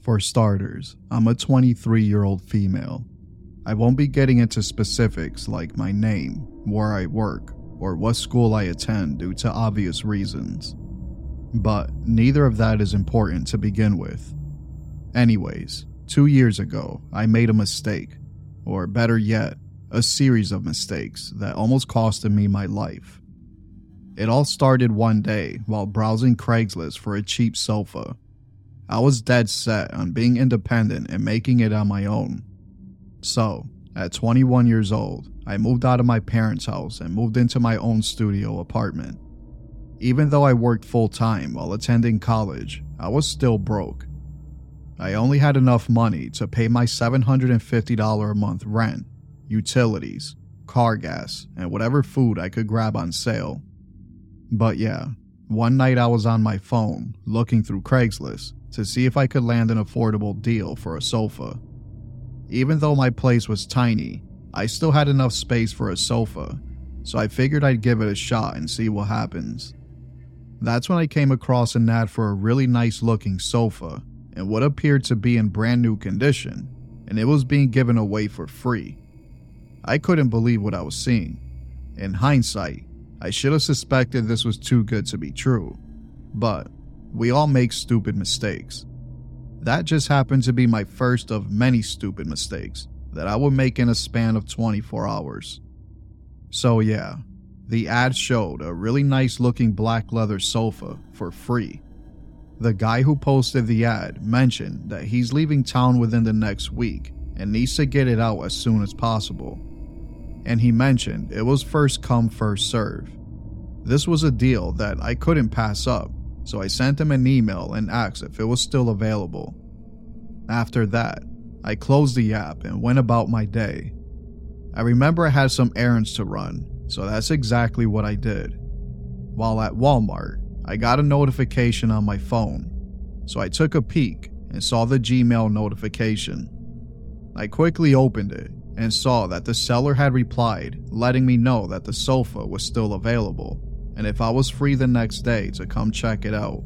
For starters, I'm a 23-year-old female. I won't be getting into specifics like my name, where I work, or what school I attend due to obvious reasons. But neither of that is important to begin with. Anyways, 2 years ago, I made a mistake, or better yet, a series of mistakes that almost costed me my life. It all started one day while browsing Craigslist for a cheap sofa. I was dead set on being independent and making it on my own. So, at 21 years old, I moved out of my parents' house and moved into my own studio apartment. Even though I worked full-time while attending college, I was still broke. I only had enough money to pay my $750 a month rent, utilities, car gas, and whatever food I could grab on sale. But yeah, one night I was on my phone looking through Craigslist to see if I could land an affordable deal for a sofa. Even though my place was tiny, I still had enough space for a sofa, so I figured I'd give it a shot and see what happens. That's when I came across an ad for a really nice looking sofa in what appeared to be in brand new condition, and it was being given away for free. I couldn't believe what I was seeing. In hindsight, I should have suspected this was too good to be true, but we all make stupid mistakes. That just happened to be my first of many stupid mistakes that I would make in a span of 24 hours. So yeah, the ad showed a really nice looking black leather sofa for free. The guy who posted the ad mentioned that he's leaving town within the next week and needs to get it out as soon as possible. And he mentioned it was first come first serve. This was a deal that I couldn't pass up, so I sent him an email and asked if it was still available. After that, I closed the app and went about my day. I remember I had some errands to run, so that's exactly what I did. While at Walmart, I got a notification on my phone, so I took a peek and saw the Gmail notification. I quickly opened it and saw that the seller had replied, letting me know that the sofa was still available and if I was free the next day to come check it out.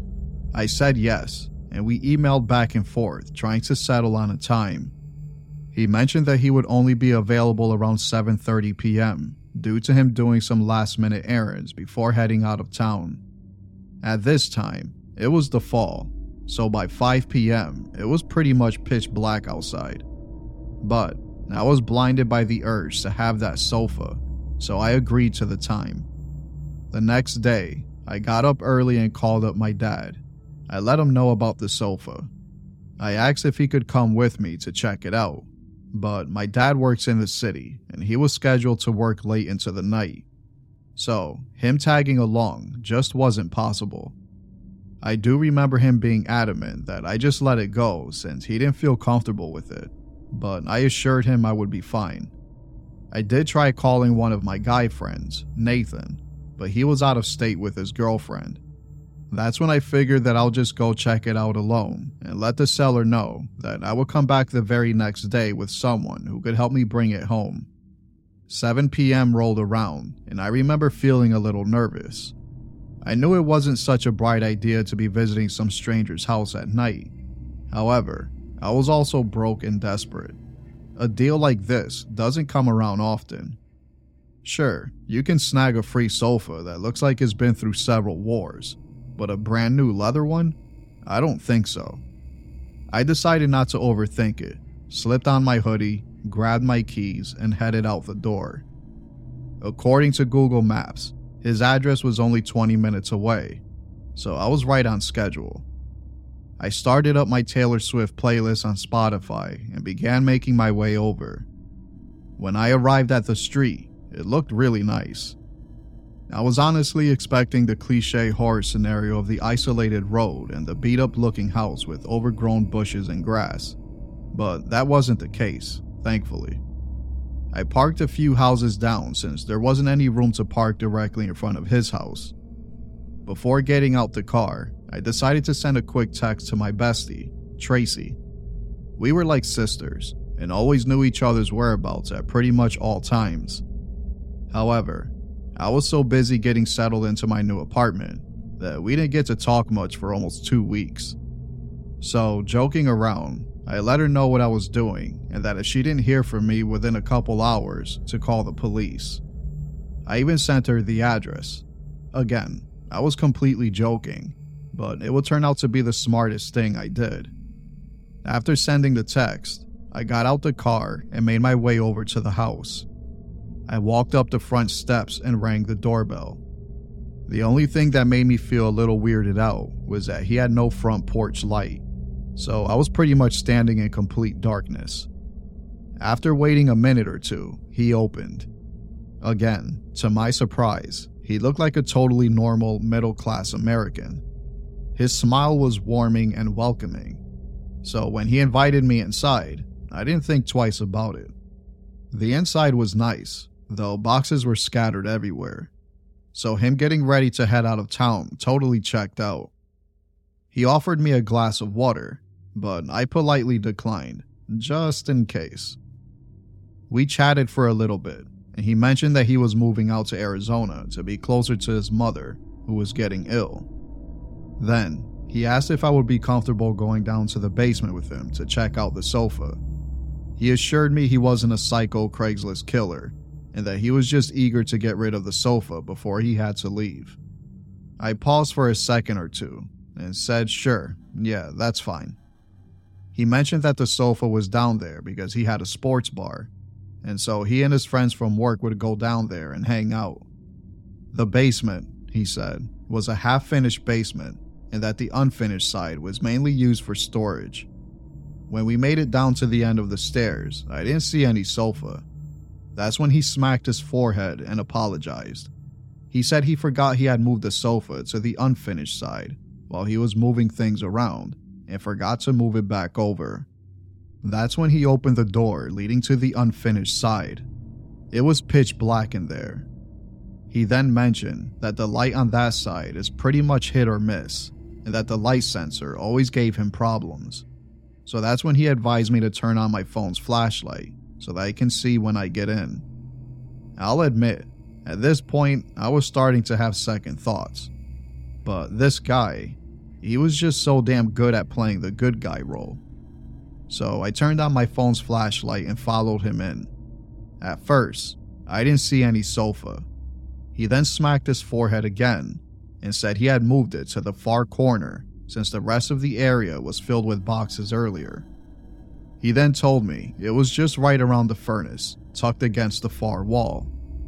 I said yes, and we emailed back and forth trying to settle on a time. He mentioned that he would only be available around 7:30 p.m. due to him doing some last-minute errands before heading out of town. At this time, it was the fall, so by 5 p.m. it was pretty much pitch black outside. But I was blinded by the urge to have that sofa, so I agreed to the time. The next day, I got up early and called up my dad. I let him know about the sofa. I asked if he could come with me to check it out, but my dad works in the city and he was scheduled to work late into the night. So, him tagging along just wasn't possible. I do remember him being adamant that I just let it go since he didn't feel comfortable with it, but I assured him I would be fine. I did try calling one of my guy friends, Nathan, but he was out of state with his girlfriend. That's when I figured that I'll just go check it out alone and let the seller know that I would come back the very next day with someone who could help me bring it home. 7 p.m. rolled around, and I remember feeling a little nervous. I knew it wasn't such a bright idea to be visiting some stranger's house at night. However, I was also broke and desperate. A deal like this doesn't come around often. Sure, you can snag a free sofa that looks like it's been through several wars, but a brand new leather one? I don't think so. I decided not to overthink it, slipped on my hoodie, grabbed my keys, and headed out the door. According to Google Maps, his address was only 20 minutes away, so I was right on schedule. I started up my Taylor Swift playlist on Spotify and began making my way over. When I arrived at the street, it looked really nice. I was honestly expecting the cliche horror scenario of the isolated road and the beat-up looking house with overgrown bushes and grass, but that wasn't the case, thankfully. I parked a few houses down since there wasn't any room to park directly in front of his house. Before getting out the car, I decided to send a quick text to my bestie, Tracy. We were like sisters and always knew each other's whereabouts at pretty much all times. However, I was so busy getting settled into my new apartment that we didn't get to talk much for almost 2 weeks. So, joking around, I let her know what I was doing and that if she didn't hear from me within a couple hours, to call the police. I even sent her the address. Again, I was completely joking, but it would turn out to be the smartest thing I did. After sending the text, I got out the car and made my way over to the house. I walked up the front steps and rang the doorbell. The only thing that made me feel a little weirded out was that he had no front porch light, so I was pretty much standing in complete darkness. After waiting a minute or two, he opened. Again, to my surprise, he looked like a totally normal middle-class American. His smile was warming and welcoming, so when he invited me inside, I didn't think twice about it. The inside was nice, though boxes were scattered everywhere, so him getting ready to head out of town totally checked out. He offered me a glass of water, but I politely declined, just in case. We chatted for a little bit, and he mentioned that he was moving out to Arizona to be closer to his mother, who was getting ill. Then, he asked if I would be comfortable going down to the basement with him to check out the sofa. He assured me he wasn't a psycho Craigslist killer, and that he was just eager to get rid of the sofa before he had to leave. I paused for a second or two, and said sure, yeah, that's fine. He mentioned that the sofa was down there because he had a sports bar, and so he and his friends from work would go down there and hang out. The basement, he said, was a half-finished basement, and that the unfinished side was mainly used for storage. When we made it down to the end of the stairs, I didn't see any sofa. That's when he smacked his forehead and apologized. He said he forgot he had moved the sofa to the unfinished side while he was moving things around, and forgot to move it back over. That's when he opened the door leading to the unfinished side. It was pitch black in there. He then mentioned that the light on that side is pretty much hit or miss, and that the light sensor always gave him problems. So that's when he advised me to turn on my phone's flashlight so that I can see when I get in. I'll admit, at this point, I was starting to have second thoughts. But this guy, he was just so damn good at playing the good guy role. So I turned on my phone's flashlight and followed him in. At first, I didn't see any sofa. He then smacked his forehead again and said he had moved it to the far corner since the rest of the area was filled with boxes earlier. He then told me it was just right around the furnace, tucked against the far wall.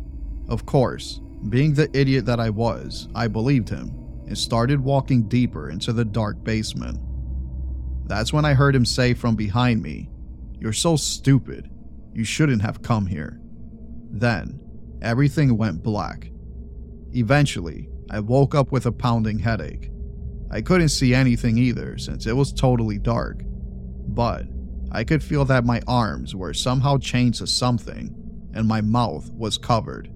Of course, being the idiot that I was, I believed him and started walking deeper into the dark basement. That's when I heard him say from behind me, "You're so stupid. You shouldn't have come here." Then, everything went black. Eventually, I woke up with a pounding headache. I couldn't see anything either since it was totally dark, but I could feel that my arms were somehow chained to something and my mouth was covered.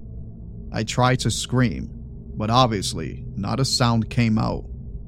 I tried to scream, but obviously not a sound came out.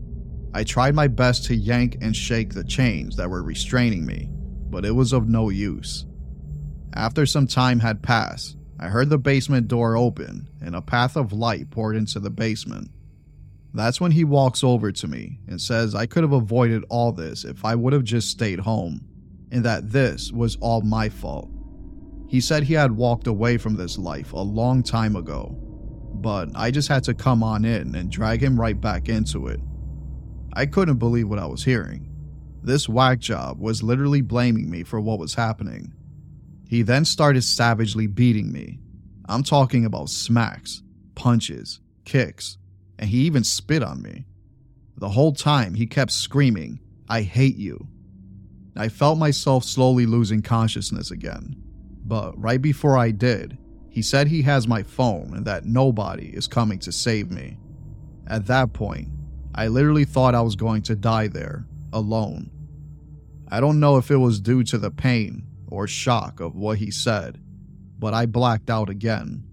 I tried my best to yank and shake the chains that were restraining me, but it was of no use. After some time had passed, I heard the basement door open and a path of light poured into the basement. That's when he walks over to me and says I could have avoided all this if I would have just stayed home, and that this was all my fault. He said he had walked away from this life a long time ago, but I just had to come on in and drag him right back into it. I couldn't believe what I was hearing. This whack job was literally blaming me for what was happening. He then started savagely beating me. I'm talking about smacks, punches, kicks, and he even spit on me. The whole time he kept screaming, "I hate you." I felt myself slowly losing consciousness again, but right before I did, he said he has my phone and that nobody is coming to save me. At that point, I literally thought I was going to die there, alone. I don't know if it was due to the pain or shock of what he said, but I blacked out again.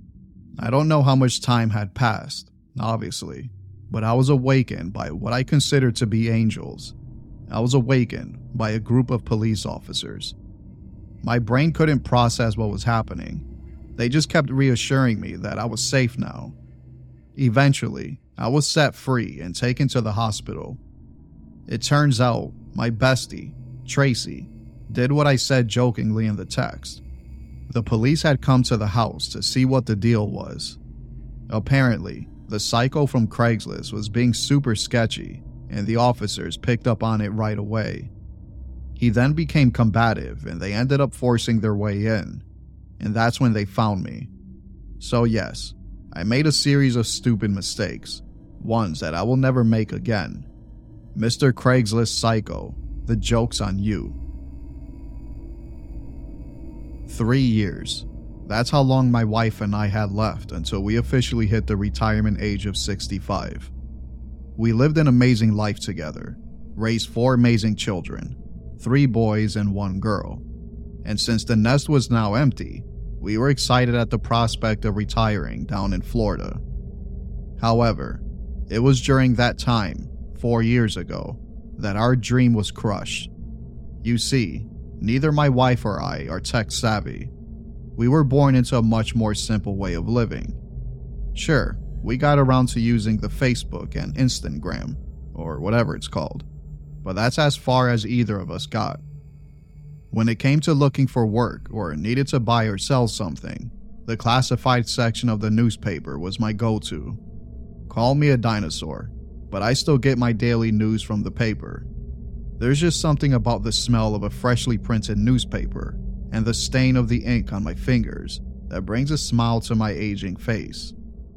I don't know how much time had passed, obviously, but I was awakened by what I considered to be angels. I was awakened by a group of police officers. My brain couldn't process what was happening. They just kept reassuring me that I was safe now. Eventually, I was set free and taken to the hospital. It turns out my bestie, Tracy, did what I said jokingly in the text. The police had come to the house to see what the deal was. Apparently, the psycho from Craigslist was being super sketchy, and the officers picked up on it right away. He then became combative, and they ended up forcing their way in, and that's when they found me. So yes, I made a series of stupid mistakes, ones that I will never make again. Mr. Craigslist Psycho, the joke's on you. 3 years. That's how long my wife and I had left until we officially hit the retirement age of 65. We lived an amazing life together, raised 4 amazing children, 3 boys and 1 girl. And since the nest was now empty, we were excited at the prospect of retiring down in Florida. However, it was during that time, 4 years ago, that our dream was crushed. You see, neither my wife or I are tech savvy. We were born into a much more simple way of living. Sure, we got around to using the Facebook and Instagram, or whatever it's called, but that's as far as either of us got. When it came to looking for work or needed to buy or sell something, the classified section of the newspaper was my go-to. Call me a dinosaur, but I still get my daily news from the paper. There's just something about the smell of a freshly printed newspaper and the stain of the ink on my fingers that brings a smile to my aging face.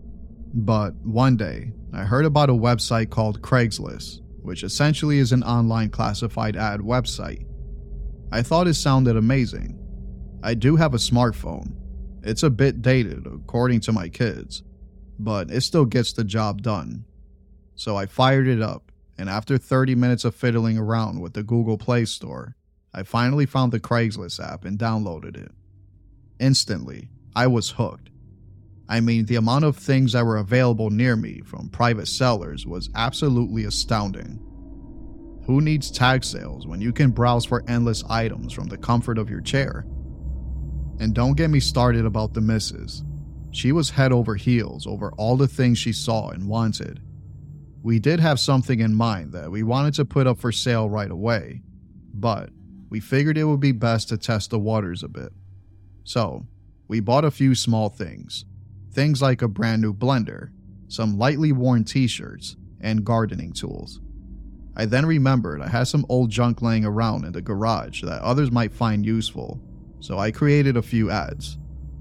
But one day, I heard about a website called Craigslist, which essentially is an online classified ad website. I thought it sounded amazing. I do have a smartphone. It's a bit dated according to my kids, but it still gets the job done. So I fired it up, and after 30 minutes of fiddling around with the Google Play Store, I finally found the Craigslist app and downloaded it. Instantly, I was hooked. I mean, the amount of things that were available near me from private sellers was absolutely astounding. Who needs tag sales when you can browse for endless items from the comfort of your chair? And don't get me started about the missus. She was head over heels over all the things she saw and wanted. We did have something in mind that we wanted to put up for sale right away, but we figured it would be best to test the waters a bit. So, we bought a few small things. Things like a brand new blender, some lightly worn t-shirts, and gardening tools. I then remembered I had some old junk laying around in the garage that others might find useful, so I created a few ads.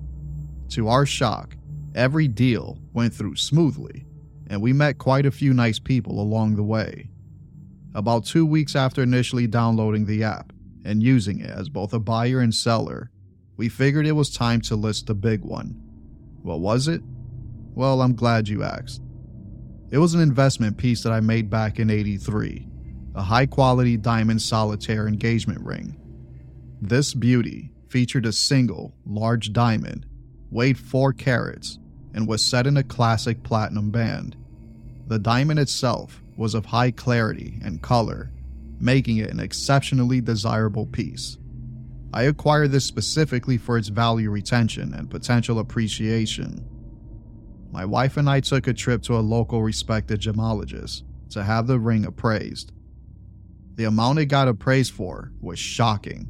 To our shock, every deal went through smoothly, and we met quite a few nice people along the way. About 2 weeks after initially downloading the app and using it as both a buyer and seller, we figured it was time to list the big one. What was it? Well, I'm glad you asked. It was an investment piece that I made back in '83, a high-quality diamond solitaire engagement ring. This beauty featured a single, large diamond, weighed 4 carats, and was set in a classic platinum band. The diamond itself was of high clarity and color, making it an exceptionally desirable piece. I acquired this specifically for its value retention and potential appreciation. My wife and I took a trip to a local respected gemologist to have the ring appraised. The amount it got appraised for was shocking.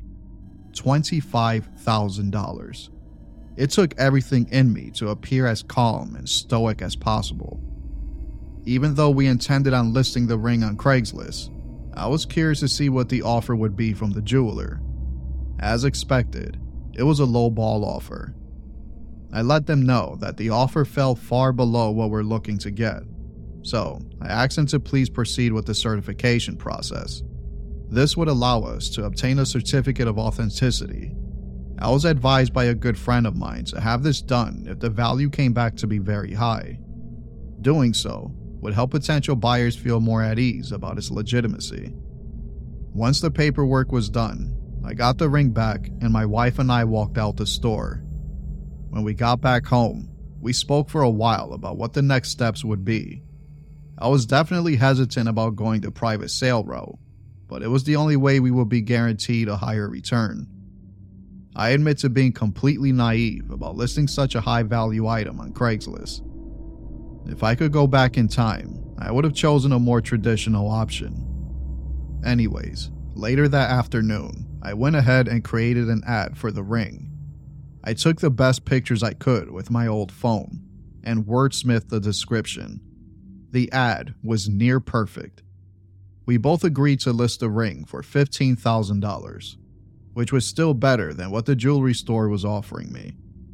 $25,000. It took everything in me to appear as calm and stoic as possible. Even though we intended on listing the ring on Craigslist, I was curious to see what the offer would be from the jeweler. As expected, it was a low-ball offer. I let them know that the offer fell far below what we're looking to get, so I asked them to please proceed with the certification process. This would allow us to obtain a certificate of authenticity. I was advised by a good friend of mine to have this done if the value came back to be very high. Doing so would help potential buyers feel more at ease about its legitimacy. Once the paperwork was done, I got the ring back and my wife and I walked out the store. When we got back home, we spoke for a while about what the next steps would be. I was definitely hesitant about going the private sale route, but it was the only way we would be guaranteed a higher return. I admit to being completely naive about listing such a high-value item on Craigslist. If I could go back in time, I would have chosen a more traditional option. Anyways, later that afternoon, I went ahead and created an ad for the ring. I took the best pictures I could with my old phone and wordsmithed the description. The ad was near perfect. We both agreed to list the ring for $15,000, which was still better than what the jewelry store was offering me.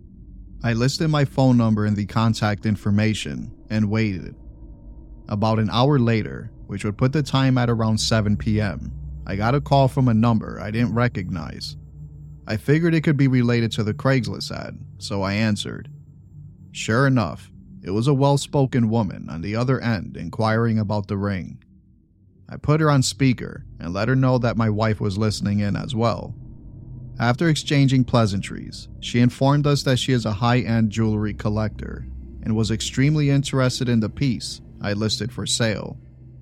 I listed my phone number in the contact information and waited. About an hour later, which would put the time at around 7 p.m., I got a call from a number I didn't recognize. I figured it could be related to the Craigslist ad, so I answered. Sure enough, it was a well-spoken woman on the other end inquiring about the ring. I put her on speaker and let her know that my wife was listening in as well. After exchanging pleasantries, she informed us that she is a high-end jewelry collector and was extremely interested in the piece I listed for sale.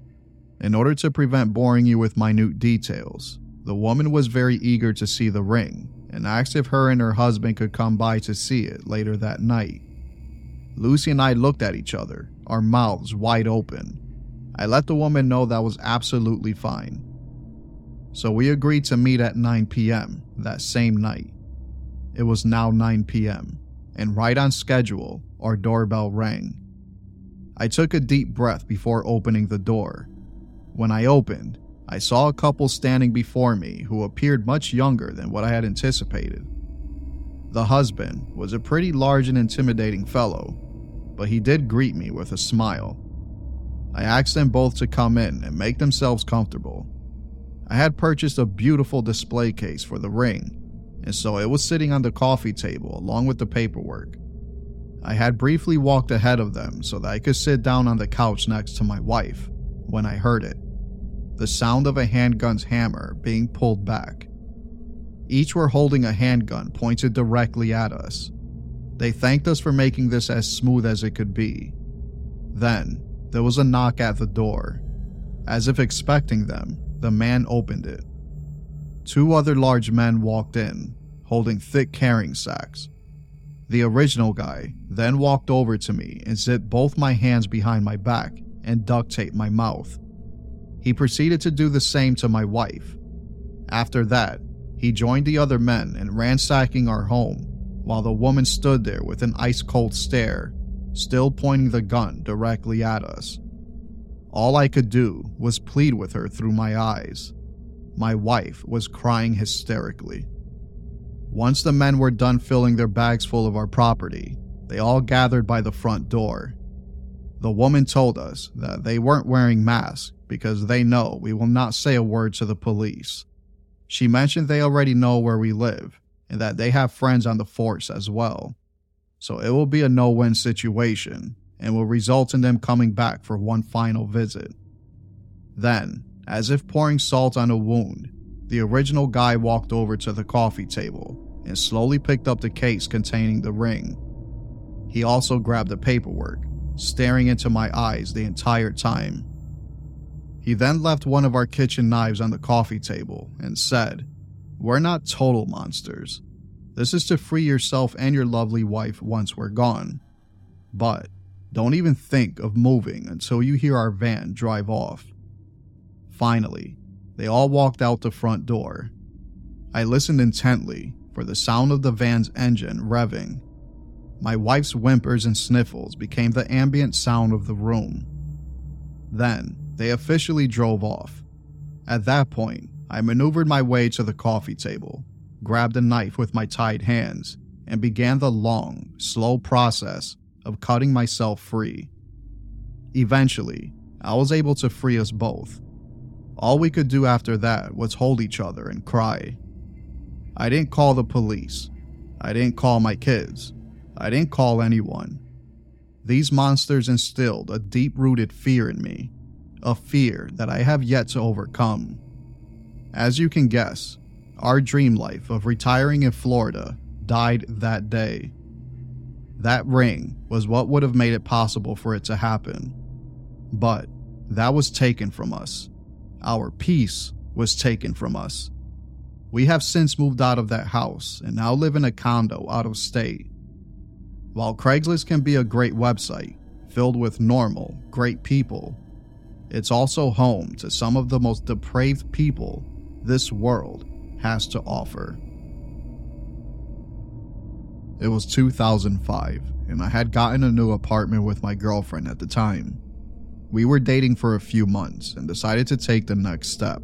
In order to prevent boring you with minute details, the woman was very eager to see the ring and asked if her and her husband could come by to see it later that night. Lucy and I looked at each other, our mouths wide open. I let the woman know that was absolutely fine. So we agreed to meet at 9 p.m. that same night. It was now 9 p.m., and right on schedule, our doorbell rang. I took a deep breath before opening the door. When I opened, I saw a couple standing before me who appeared much younger than what I had anticipated. The husband was a pretty large and intimidating fellow, but he did greet me with a smile. I asked them both to come in and make themselves comfortable. I had purchased a beautiful display case for the ring, and so it was sitting on the coffee table along with the paperwork. I had briefly walked ahead of them so that I could sit down on the couch next to my wife when I heard it. The sound of a handgun's hammer being pulled back. Each were holding a handgun pointed directly at us. They thanked us for making this as smooth as it could be. Then, there was a knock at the door. As if expecting them, the man opened it. Two other large men walked in, holding thick carrying sacks. The original guy then walked over to me and zipped both my hands behind my back and duct taped my mouth. He proceeded to do the same to my wife. After that, he joined the other men in ransacking our home, while the woman stood there with an ice-cold stare, still pointing the gun directly at us. All I could do was plead with her through my eyes. My wife was crying hysterically. Once the men were done filling their bags full of our property, they all gathered by the front door. The woman told us that they weren't wearing masks because they know we will not say a word to the police. She mentioned they already know where we live and that they have friends on the force as well. So it will be a no-win situation and will result in them coming back for one final visit. Then, as if pouring salt on a wound, the original guy walked over to the coffee table and slowly picked up the case containing the ring. He also grabbed the paperwork, staring into my eyes the entire time. He then left one of our kitchen knives on the coffee table and said, "We're not total monsters. This is to free yourself and your lovely wife once we're gone. But don't even think of moving until you hear our van drive off." Finally, they all walked out the front door. I listened intently for the sound of the van's engine revving. My wife's whimpers and sniffles became the ambient sound of the room. Then, they officially drove off. At that point, I maneuvered my way to the coffee table, grabbed a knife with my tied hands, and began the long, slow process of cutting myself free. Eventually, I was able to free us both. All we could do after that was hold each other and cry. I didn't call the police. I didn't call my kids. I didn't call anyone. These monsters instilled a deep-rooted fear in me, a fear that I have yet to overcome. As you can guess, our dream life of retiring in Florida died that day. That ring was what would have made it possible for it to happen. But that was taken from us. Our peace was taken from us. We have since moved out of that house and now live in a condo out of state. While Craigslist can be a great website filled with normal, great people, it's also home to some of the most depraved people this world has to offer. It was 2005, and I had gotten a new apartment with my girlfriend at the time. We were dating for a few months and decided to take the next step.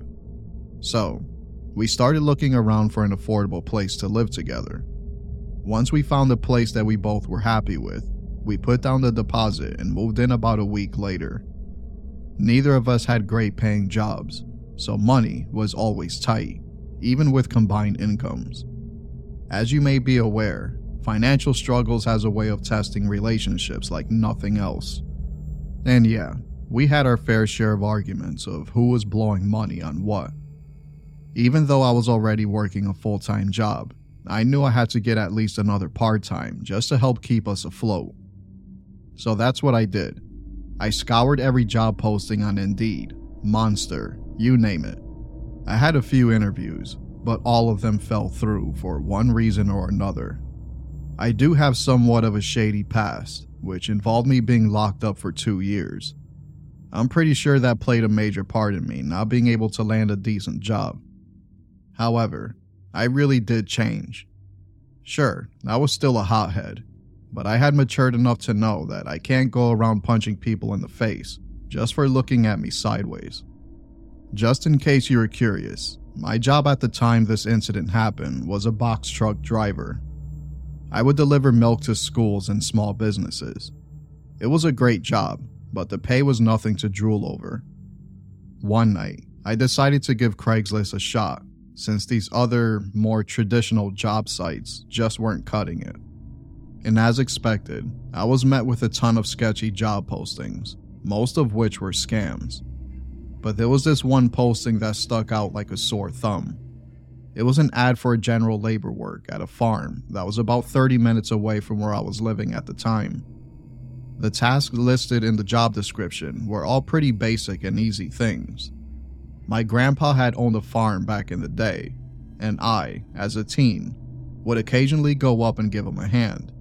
So, we started looking around for an affordable place to live together. Once we found a place that we both were happy with, we put down the deposit and moved in about a week later. Neither of us had great paying jobs, so money was always tight, even with combined incomes. As you may be aware, financial struggles has a way of testing relationships like nothing else. And yeah, we had our fair share of arguments of who was blowing money on what. Even though I was already working a full-time job, I knew I had to get at least another part-time just to help keep us afloat. So that's what I did. I scoured every job posting on Indeed, Monster, you name it. I had a few interviews, but all of them fell through for one reason or another. I do have somewhat of a shady past, which involved me being locked up for 2 years. I'm pretty sure that played a major part in me not being able to land a decent job. However, I really did change. Sure, I was still a hothead, but I had matured enough to know that I can't go around punching people in the face just for looking at me sideways. Just in case you were curious, my job at the time this incident happened was a box truck driver. I would deliver milk to schools and small businesses. It was a great job, but the pay was nothing to drool over. One night, I decided to give Craigslist a shot, since these other, more traditional job sites just weren't cutting it. And as expected, I was met with a ton of sketchy job postings, most of which were scams. But there was this one posting that stuck out like a sore thumb. It was an ad for general labor work at a farm that was about 30 minutes away from where I was living at the time. The tasks listed in the job description were all pretty basic and easy things. My grandpa had owned a farm back in the day, and I, as a teen, would occasionally go up and give him a hand.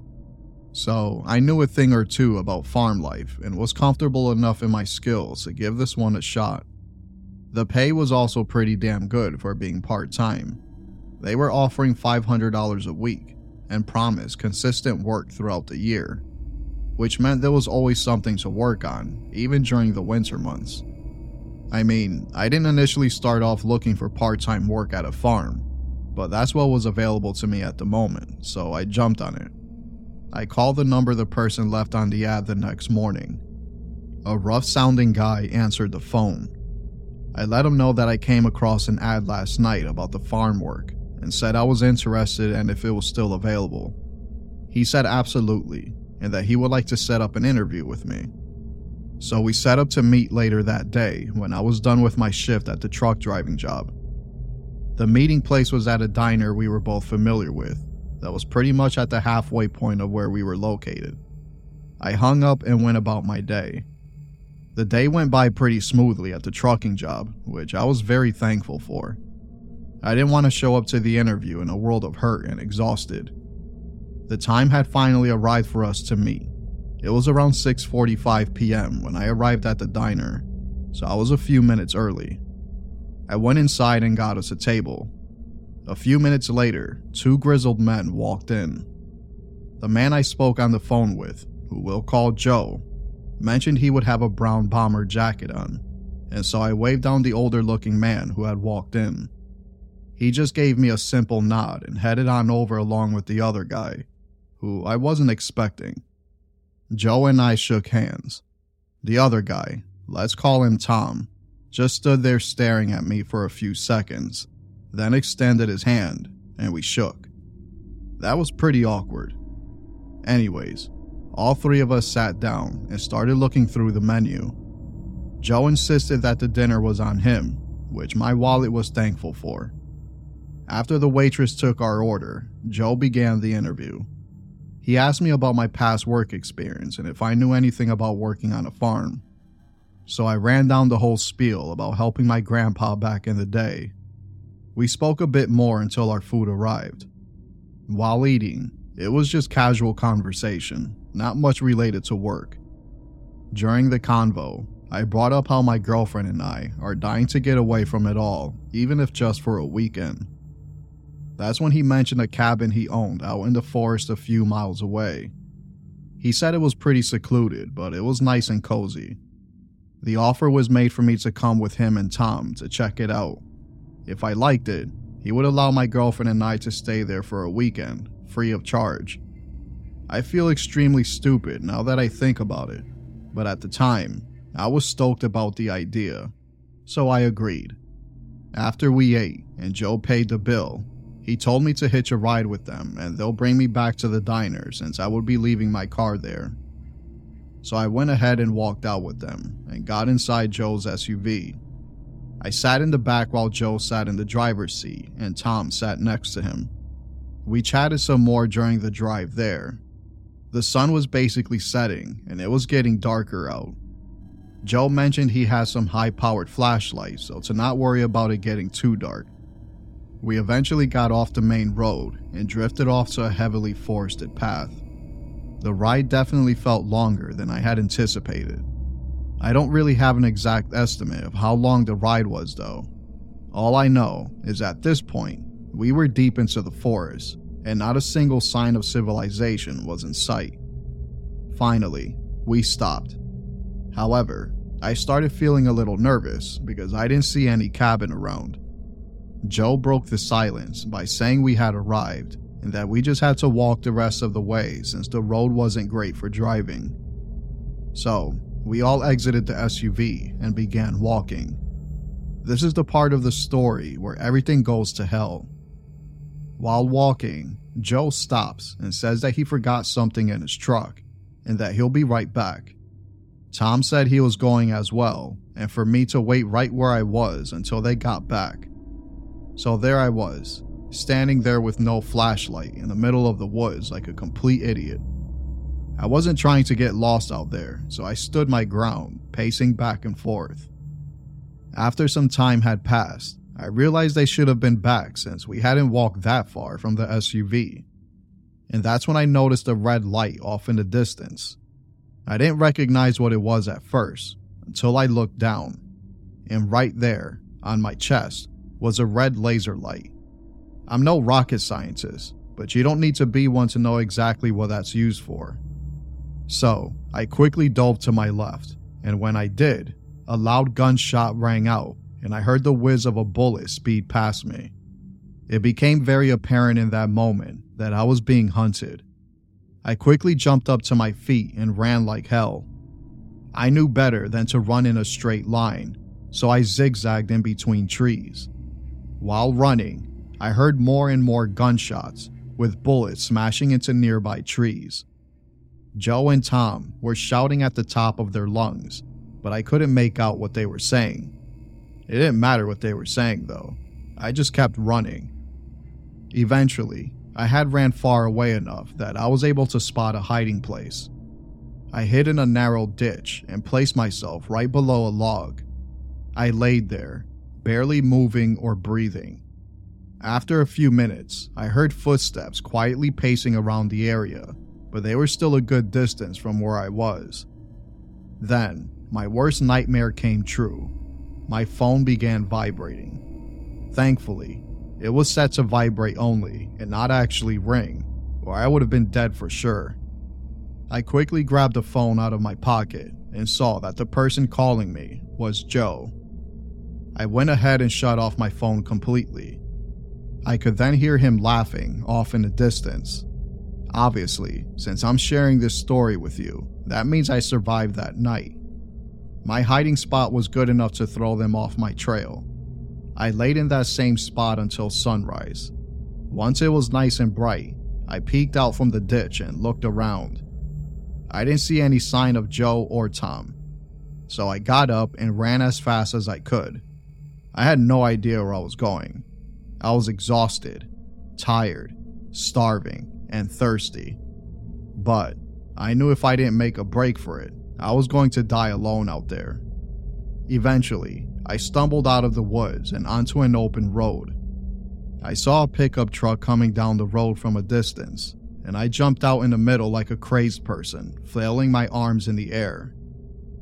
So I knew a thing or two about farm life and was comfortable enough in my skills to give this one a shot. The pay was also pretty damn good for being part-time. They were offering $500 a week and promised consistent work throughout the year, which meant there was always something to work on, even during the winter months. I mean, I didn't initially start off looking for part-time work at a farm, but that's what was available to me at the moment, so I jumped on it. I called the number the person left on the ad the next morning. A rough-sounding guy answered the phone. I let him know that I came across an ad last night about the farm work and said I was interested and if it was still available. He said absolutely, and that he would like to set up an interview with me. So we set up to meet later that day when I was done with my shift at the truck driving job. The meeting place was at a diner we were both familiar with, that was pretty much at the halfway point of where we were located. I hung up and went about my day. The day went by pretty smoothly at the trucking job, which I was very thankful for. I didn't want to show up to the interview in a world of hurt and exhausted. The time had finally arrived for us to meet. It was around 6:45 p.m. when I arrived at the diner, so I was a few minutes early. I went inside and got us a table. A few minutes later, 2 grizzled men walked in. The man I spoke on the phone with, who we'll call Joe, mentioned he would have a brown bomber jacket on, and so I waved down the older-looking man who had walked in. He just gave me a simple nod and headed on over along with the other guy, who I wasn't expecting. Joe and I shook hands. The other guy, let's call him Tom, just stood there staring at me for a few seconds, then extended his hand, and we shook. That was pretty awkward. Anyways, all 3 of us sat down and started looking through the menu. Joe insisted that the dinner was on him, which my wallet was thankful for. After the waitress took our order, Joe began the interview. He asked me about my past work experience and if I knew anything about working on a farm. So I ran down the whole spiel about helping my grandpa back in the day. We spoke a bit more until our food arrived. While eating, it was just casual conversation, not much related to work. During the convo, I brought up how my girlfriend and I are dying to get away from it all, even if just for a weekend. That's when he mentioned a cabin he owned out in the forest a few miles away. He said it was pretty secluded, but it was nice and cozy. The offer was made for me to come with him and Tom to check it out. If I liked it, he would allow my girlfriend and I to stay there for a weekend, free of charge. I feel extremely stupid now that I think about it, but at the time, I was stoked about the idea, so I agreed. After we ate and Joe paid the bill, he told me to hitch a ride with them and they'll bring me back to the diner since I would be leaving my car there. So I went ahead and walked out with them and got inside Joe's SUV. I sat in the back while Joe sat in the driver's seat and Tom sat next to him. We chatted some more during the drive there. The sun was basically setting and it was getting darker out. Joe mentioned he has some high-powered flashlights, so to not worry about it getting too dark. We eventually got off the main road and drifted off to a heavily forested path. The ride definitely felt longer than I had anticipated. I don't really have an exact estimate of how long the ride was though. All I know is at this point, we were deep into the forest and not a single sign of civilization was in sight. Finally, we stopped. However, I started feeling a little nervous because I didn't see any cabin around. Joe broke the silence by saying we had arrived and that we just had to walk the rest of the way since the road wasn't great for driving. So, we all exited the SUV and began walking. This is the part of the story where everything goes to hell. While walking, Joe stops and says that he forgot something in his truck and that he'll be right back. Tom said he was going as well, and for me to wait right where I was until they got back. So there I was, standing there with no flashlight in the middle of the woods like a complete idiot. I wasn't trying to get lost out there, so I stood my ground, pacing back and forth. After some time had passed, I realized they should have been back since we hadn't walked that far from the SUV. And that's when I noticed a red light off in the distance. I didn't recognize what it was at first, until I looked down. And right there, on my chest, was a red laser light. I'm no rocket scientist, but you don't need to be one to know exactly what that's used for. So, I quickly dove to my left, and when I did, a loud gunshot rang out, and I heard the whiz of a bullet speed past me. It became very apparent in that moment that I was being hunted. I quickly jumped up to my feet and ran like hell. I knew better than to run in a straight line, so I zigzagged in between trees. While running, I heard more and more gunshots, with bullets smashing into nearby trees. Joe and Tom were shouting at the top of their lungs, but I couldn't make out what they were saying. It didn't matter what they were saying though. I just kept running. Eventually, I had ran far away enough that I was able to spot a hiding place. I hid in a narrow ditch and placed myself right below a log. I laid there, barely moving or breathing. After a few minutes, I heard footsteps quietly pacing around the area, but they were still a good distance from where I was. Then, my worst nightmare came true. My phone began vibrating. Thankfully, it was set to vibrate only and not actually ring, or I would have been dead for sure. I quickly grabbed the phone out of my pocket and saw that the person calling me was Joe. I went ahead and shut off my phone completely. I could then hear him laughing off in the distance. Obviously, since I'm sharing this story with you, that means I survived that night. My hiding spot was good enough to throw them off my trail. I laid in that same spot until sunrise. Once it was nice and bright, I peeked out from the ditch and looked around. I didn't see any sign of Joe or Tom, so I got up and ran as fast as I could. I had no idea where I was going. I was exhausted, tired, starving, and thirsty. But I knew if I didn't make a break for it, I was going to die alone out there. Eventually, I stumbled out of the woods and onto an open road. I saw a pickup truck coming down the road from a distance, and I jumped out in the middle like a crazed person, flailing my arms in the air.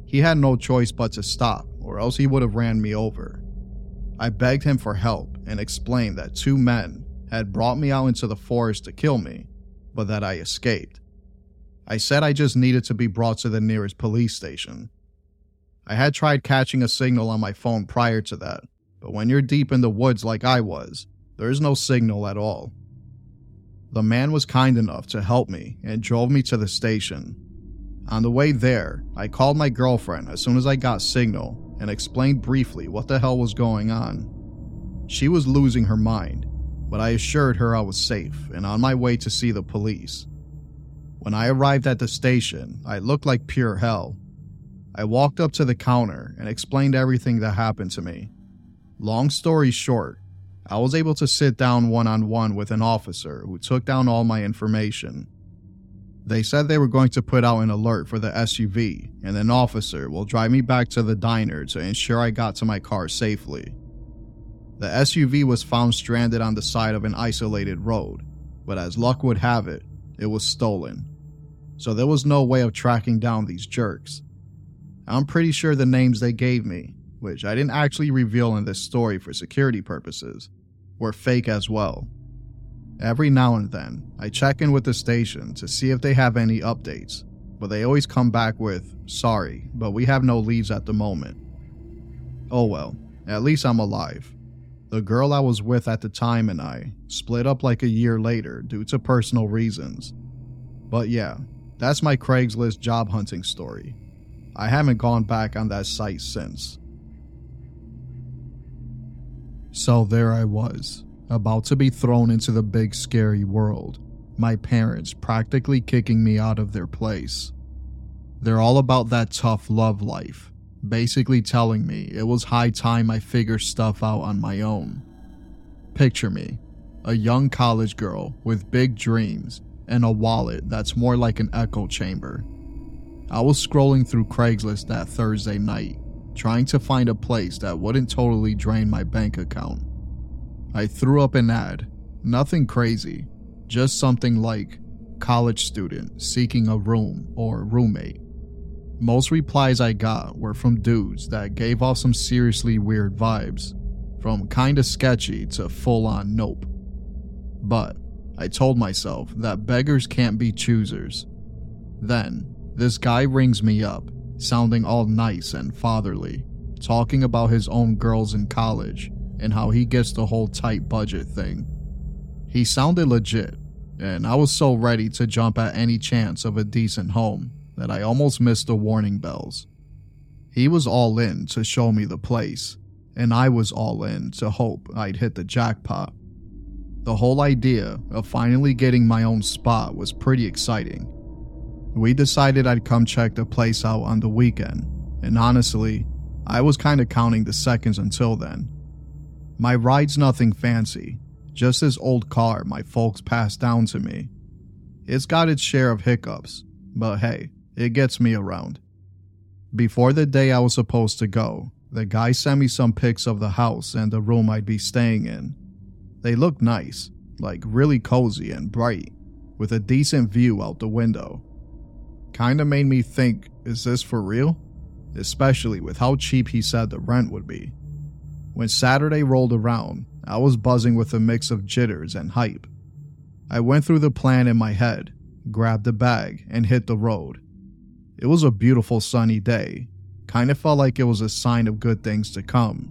He had no choice but to stop, or else he would have ran me over. I begged him for help and explained that 2 men had brought me out into the forest to kill me, but that I escaped. I said I just needed to be brought to the nearest police station. I had tried catching a signal on my phone prior to that, but when you're deep in the woods like I was, there is no signal at all. The man was kind enough to help me and drove me to the station. On the way there, I called my girlfriend as soon as I got signal and explained briefly what the hell was going on. She was losing her mind, but I assured her I was safe and on my way to see the police. When I arrived at the station, I looked like pure hell. I walked up to the counter and explained everything that happened to me. Long story short, I was able to sit down one-on-one with an officer who took down all my information. They said they were going to put out an alert for the SUV, and an officer will drive me back to the diner to ensure I got to my car safely. The SUV was found stranded on the side of an isolated road, but as luck would have it, it was stolen. So there was no way of tracking down these jerks. I'm pretty sure the names they gave me, which I didn't actually reveal in this story for security purposes, were fake as well. Every now and then, I check in with the station to see if they have any updates, but they always come back with, "Sorry, but we have no leads at the moment." Oh well, at least I'm alive. The girl I was with at the time and I split up like a year later due to personal reasons. But yeah, that's my Craigslist job hunting story. I haven't gone back on that site since. So there I was, about to be thrown into the big scary world, my parents practically kicking me out of their place. They're all about that tough love life, basically telling me it was high time I figure stuff out on my own. Picture me, a young college girl with big dreams and a wallet that's more like an echo chamber. I was scrolling through Craigslist that Thursday night, trying to find a place that wouldn't totally drain my bank account. I threw up an ad, nothing crazy, just something like college student seeking a room or roommate. Most replies I got were from dudes that gave off some seriously weird vibes, from kinda sketchy to full-on nope. But I told myself that beggars can't be choosers. Then, this guy rings me up, sounding all nice and fatherly, talking about his own girls in college and how he gets the whole tight budget thing. He sounded legit, and I was so ready to jump at any chance of a decent home that I almost missed the warning bells. He was all in to show me the place, and I was all in to hope I'd hit the jackpot. The whole idea of finally getting my own spot was pretty exciting. We decided I'd come check the place out on the weekend, and honestly, I was kinda counting the seconds until then. My ride's nothing fancy, just this old car my folks passed down to me. It's got its share of hiccups, but hey, it gets me around. Before the day I was supposed to go, the guy sent me some pics of the house and the room I'd be staying in. They looked nice, like really cozy and bright, with a decent view out the window. Kinda made me think, is this for real? Especially with how cheap he said the rent would be. When Saturday rolled around, I was buzzing with a mix of jitters and hype. I went through the plan in my head, grabbed a bag, and hit the road. It was a beautiful sunny day. Kinda felt like it was a sign of good things to come.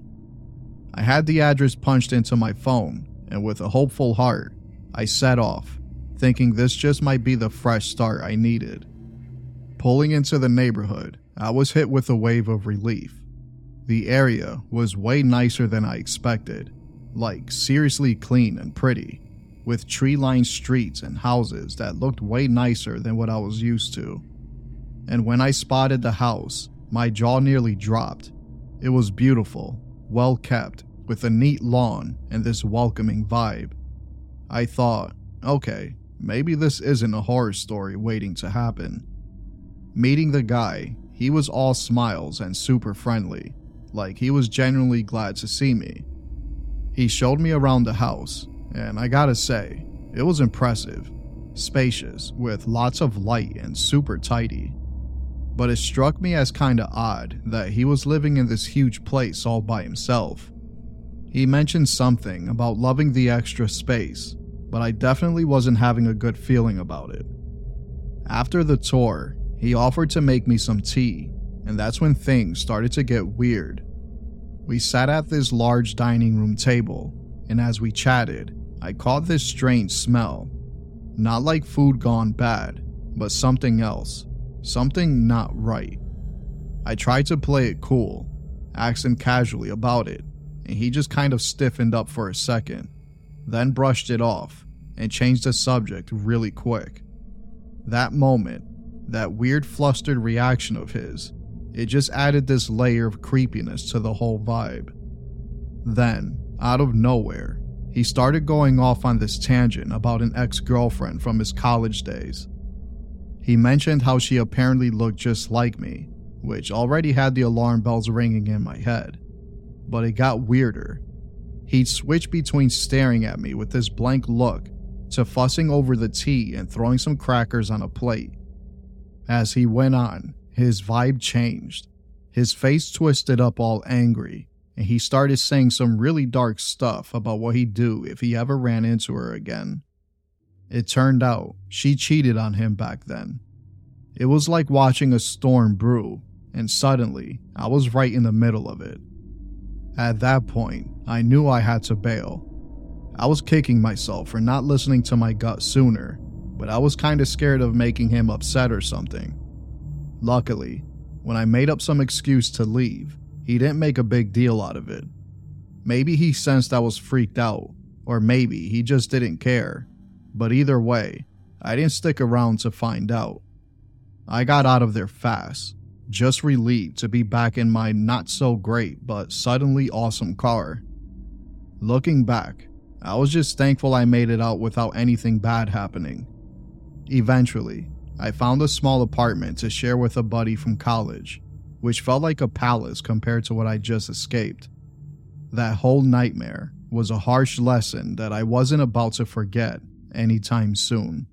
I had the address punched into my phone, and with a hopeful heart, I set off, thinking this just might be the fresh start I needed. Pulling into the neighborhood, I was hit with a wave of relief. The area was way nicer than I expected, like seriously clean and pretty, with tree-lined streets and houses that looked way nicer than what I was used to. And when I spotted the house, my jaw nearly dropped. It was beautiful, well kept, with a neat lawn and this welcoming vibe. I thought, okay, maybe this isn't a horror story waiting to happen. Meeting the guy, he was all smiles and super friendly, like he was genuinely glad to see me. He showed me around the house, and I gotta say, it was impressive, spacious, with lots of light and super tidy. but it struck me as kinda odd that he was living in this huge place all by himself. He mentioned something about loving the extra space, but I definitely wasn't having a good feeling about it. After the tour, he offered to make me some tea, and that's when things started to get weird. We sat at this large dining room table, and as we chatted, I caught this strange smell. Not like food gone bad, but something else. Something not right. I tried to play it cool, asking casually about it, and he just kind of stiffened up for a second, then brushed it off and changed the subject really quick. That moment, that weird flustered reaction of his, it just added this layer of creepiness to the whole vibe. Then, out of nowhere, he started going off on this tangent about an ex-girlfriend from his college days. He mentioned how she apparently looked just like me, which already had the alarm bells ringing in my head. But it got weirder. He'd switch between staring at me with this blank look to fussing over the tea and throwing some crackers on a plate. As he went on, his vibe changed. His face twisted up all angry, and he started saying some really dark stuff about what he'd do if he ever ran into her again. It turned out she cheated on him back then. It was like watching a storm brew, and suddenly I was right in the middle of it. At that point, I knew I had to bail. I was kicking myself for not listening to my gut sooner, but I was kinda scared of making him upset or something. Luckily, when I made up some excuse to leave, he didn't make a big deal out of it. Maybe he sensed I was freaked out, or maybe he just didn't care. But either way, I didn't stick around to find out. I got out of there fast, just relieved to be back in my not so great but suddenly awesome car. Looking back, I was just thankful I made it out without anything bad happening. Eventually, I found a small apartment to share with a buddy from college, which felt like a palace compared to what I just escaped. That whole nightmare was a harsh lesson that I wasn't about to forget anytime soon.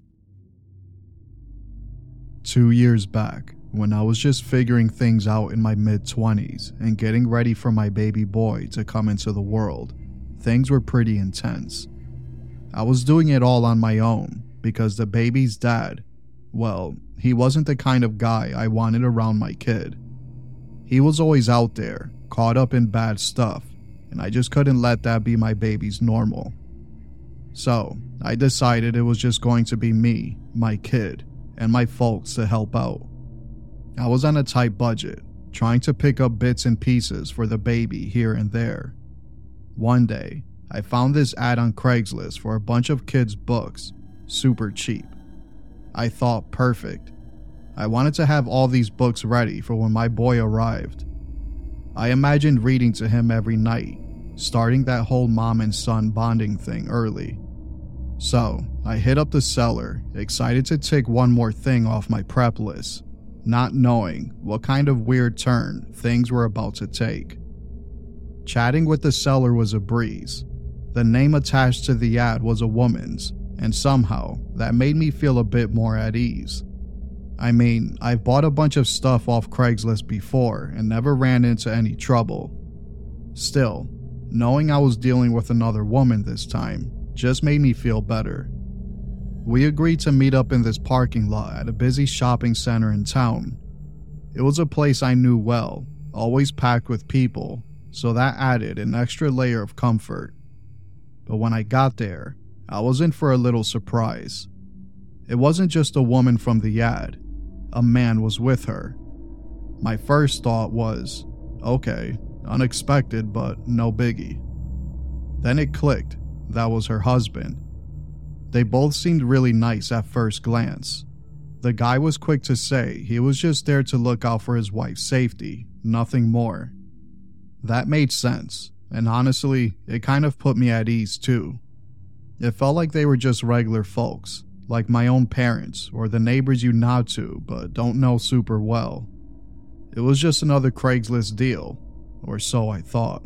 2 years back, when I was just figuring things out in my mid-20s and getting ready for my baby boy to come into the world, things were pretty intense. I was doing it all on my own because the baby's dad, well, he wasn't the kind of guy I wanted around my kid. He was always out there, caught up in bad stuff, and I just couldn't let that be my baby's normal. So, I decided it was just going to be me, my kid, and my folks to help out. I was on a tight budget, trying to pick up bits and pieces for the baby here and there. One day, I found this ad on Craigslist for a bunch of kids' books, super cheap. I thought perfect. I wanted to have all these books ready for when my boy arrived. I imagined reading to him every night, starting that whole mom and son bonding thing early. So, I hit up the seller, excited to take one more thing off my prep list, not knowing what kind of weird turn things were about to take. Chatting with the seller was a breeze. The name attached to the ad was a woman's, and somehow that made me feel a bit more at ease. I mean, I've bought a bunch of stuff off Craigslist before and never ran into any trouble. Still, knowing I was dealing with another woman this time just made me feel better. We agreed to meet up in this parking lot at a busy shopping center in town. It was a place I knew well, always packed with people, so that added an extra layer of comfort. But when I got there, I was in for a little surprise. It wasn't just a woman from the ad. A man was with her. My first thought was, okay, unexpected but no biggie. Then it clicked. That was her husband. They both seemed really nice at first glance. The guy was quick to say he was just there to look out for his wife's safety, nothing more. That made sense, and honestly, it kind of put me at ease too. It felt like they were just regular folks, like my own parents or the neighbors you nod to but don't know super well. It was just another Craigslist deal, or so I thought.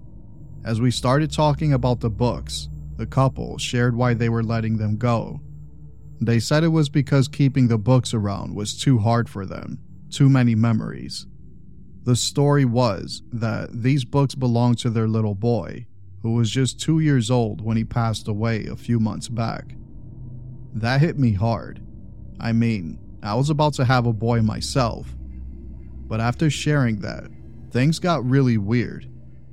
As we started talking about the books, the couple shared why they were letting them go. They said it was because keeping the books around was too hard for them, too many memories. The story was that these books belonged to their little boy, who was just 2 years old when he passed away a few months back. That hit me hard. I mean, I was about to have a boy myself. But after sharing that, things got really weird.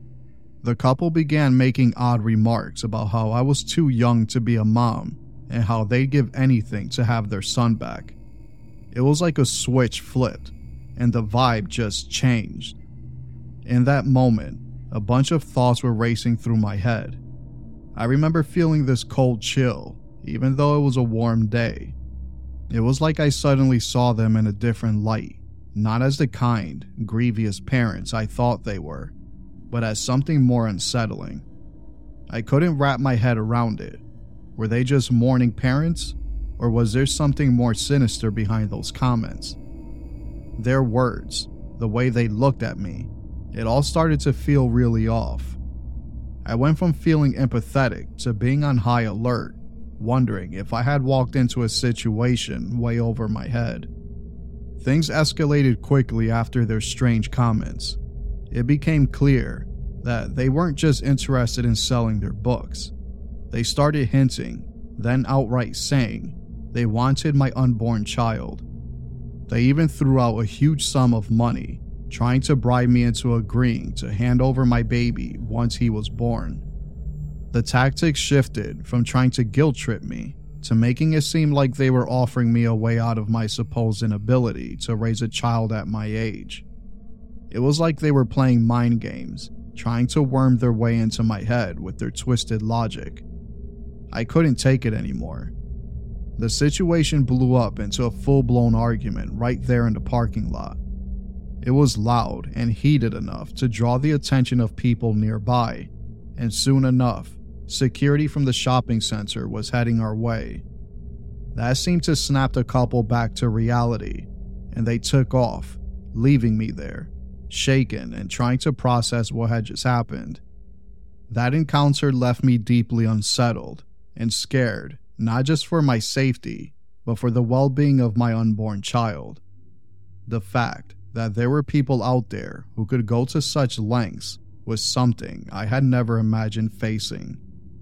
The couple began making odd remarks about how I was too young to be a mom and how they'd give anything to have their son back. It was like a switch flipped, and the vibe just changed. In that moment, a bunch of thoughts were racing through my head. I remember feeling this cold chill, even though it was a warm day. It was like I suddenly saw them in a different light, not as the kind, grievous parents I thought they were, but as something more unsettling. I couldn't wrap my head around it. Were they just mourning parents, or was there something more sinister behind those comments? Their words, the way they looked at me, it all started to feel really off. I went from feeling empathetic to being on high alert, wondering if I had walked into a situation way over my head. Things escalated quickly after their strange comments. It became clear that they weren't just interested in selling their books. They started hinting, then outright saying, they wanted my unborn child. They even threw out a huge sum of money, trying to bribe me into agreeing to hand over my baby once he was born. The tactics shifted from trying to guilt trip me to making it seem like they were offering me a way out of my supposed inability to raise a child at my age. It was like they were playing mind games, trying to worm their way into my head with their twisted logic. I couldn't take it anymore. The situation blew up into a full-blown argument right there in the parking lot. It was loud and heated enough to draw the attention of people nearby, and soon enough, security from the shopping center was heading our way. That seemed to snap the couple back to reality, and they took off, leaving me there, shaken and trying to process what had just happened. That encounter left me deeply unsettled and scared, not just for my safety, but for the well-being of my unborn child. The fact that there were people out there who could go to such lengths was something I had never imagined facing.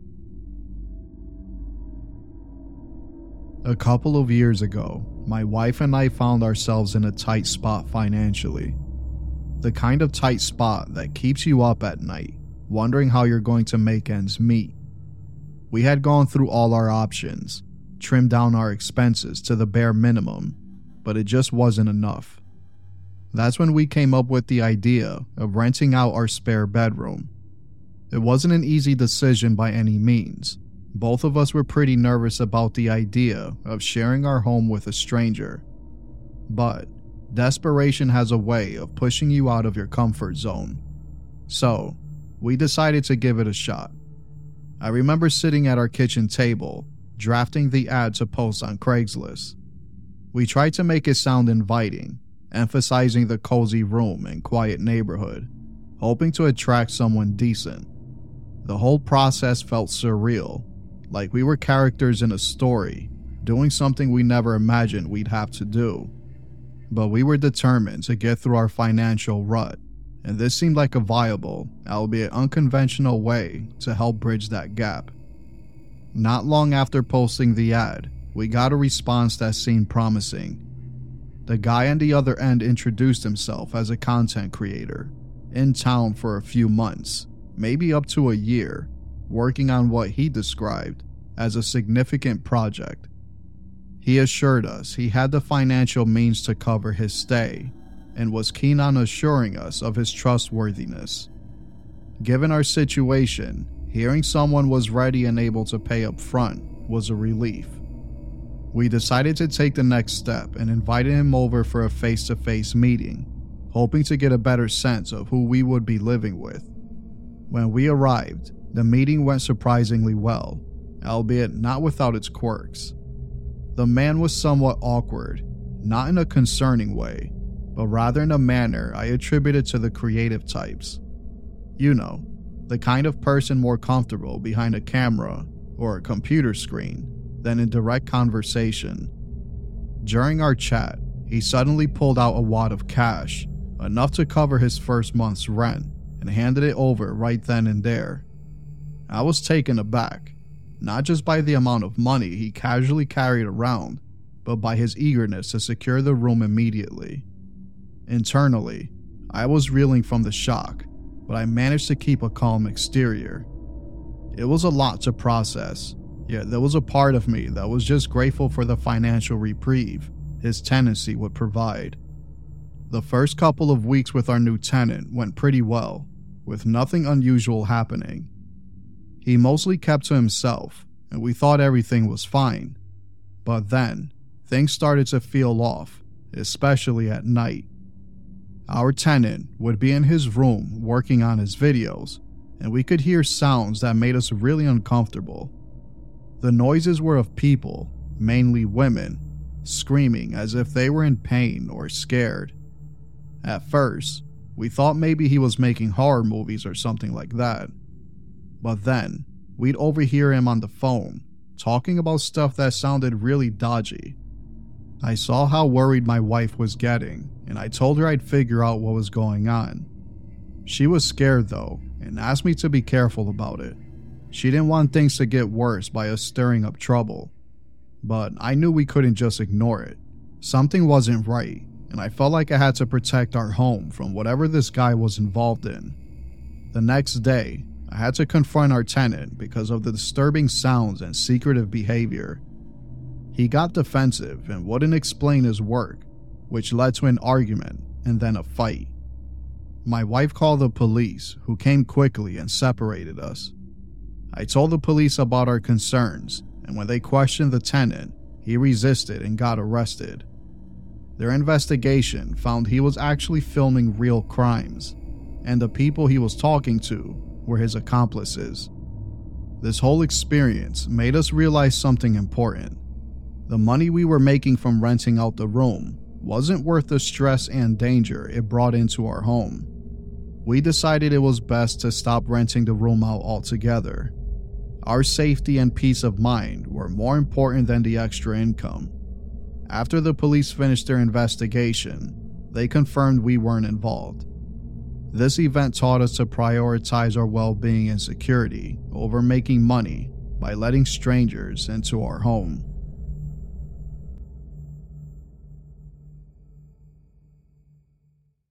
A couple of years ago, my wife and I found ourselves in a tight spot financially. The kind of tight spot that keeps you up at night, wondering how you're going to make ends meet. We had gone through all our options, trimmed down our expenses to the bare minimum, but it just wasn't enough. That's when we came up with the idea of renting out our spare bedroom. It wasn't an easy decision by any means. Both of us were pretty nervous about the idea of sharing our home with a stranger. But desperation has a way of pushing you out of your comfort zone. So, we decided to give it a shot. I remember sitting at our kitchen table, drafting the ad to post on Craigslist. We tried to make it sound inviting, emphasizing the cozy room and quiet neighborhood, hoping to attract someone decent. The whole process felt surreal, like we were characters in a story, doing something we never imagined we'd have to do. But we were determined to get through our financial rut, and this seemed like a viable, albeit unconventional way to help bridge that gap. Not long after posting the ad, we got a response that seemed promising. The guy on the other end introduced himself as a content creator, in town for a few months, maybe up to a year, working on what he described as a significant project. He assured us he had the financial means to cover his stay and was keen on assuring us of his trustworthiness. Given our situation, hearing someone was ready and able to pay up front was a relief. We decided to take the next step and invited him over for a face-to-face meeting, hoping to get a better sense of who we would be living with. When we arrived, the meeting went surprisingly well, albeit not without its quirks. The man was somewhat awkward, not in a concerning way, but rather in a manner I attributed to the creative types. You know, the kind of person more comfortable behind a camera or a computer screen than in direct conversation. During our chat, he suddenly pulled out a wad of cash, enough to cover his first month's rent, and handed it over right then and there. I was taken aback, not just by the amount of money he casually carried around, but by his eagerness to secure the room immediately. Internally, I was reeling from the shock, but I managed to keep a calm exterior. It was a lot to process, yet there was a part of me that was just grateful for the financial reprieve his tenancy would provide. The first couple of weeks with our new tenant went pretty well, with nothing unusual happening. He mostly kept to himself, and we thought everything was fine. But then, things started to feel off, especially at night. Our tenant would be in his room working on his videos, and we could hear sounds that made us really uncomfortable. The noises were of people, mainly women, screaming as if they were in pain or scared. At first, we thought maybe he was making horror movies or something like that. But then, we'd overhear him on the phone, talking about stuff that sounded really dodgy. I saw how worried my wife was getting, and I told her I'd figure out what was going on. She was scared though, and asked me to be careful about it. She didn't want things to get worse by us stirring up trouble. But I knew we couldn't just ignore it. Something wasn't right, and I felt like I had to protect our home from whatever this guy was involved in. The next day, I had to confront our tenant because of the disturbing sounds and secretive behavior. He got defensive and wouldn't explain his work, which led to an argument and then a fight. My wife called the police, who came quickly and separated us. I told the police about our concerns, and when they questioned the tenant, he resisted and got arrested. Their investigation found he was actually filming real crimes, and the people he was talking to were his accomplices. This whole experience made us realize something important. The money we were making from renting out the room wasn't worth the stress and danger it brought into our home. We decided it was best to stop renting the room out altogether. Our safety and peace of mind were more important than the extra income. After the police finished their investigation, they confirmed we weren't involved. This event taught us to prioritize our well-being and security over making money by letting strangers into our home.